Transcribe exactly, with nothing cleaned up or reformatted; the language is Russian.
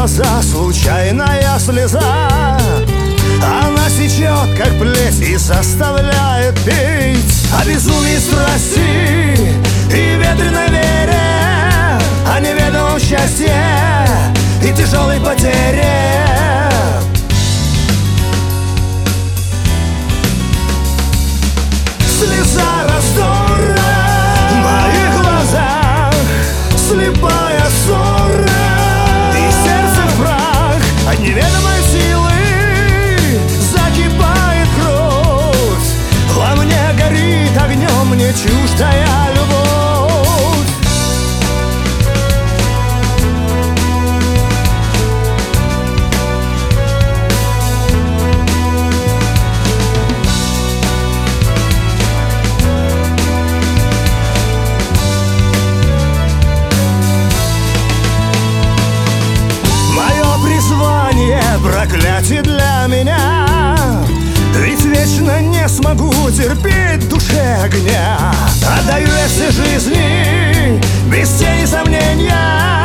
глаза случайная слеза. Она сечет, как плеть, и заставляет пить о безумии страсти и ветреной вере, о неведомом счастье и тяжелой потере. Слеза раздора в моих глазах, слепая ссора и сердце в прах. От неведомой силы закипает кровь, во мне горит огнем мне чуждая любовь. Проклятие для меня, ведь вечно не смогу терпеть в душе огня. Отдаю я все жизни без тени сомнения.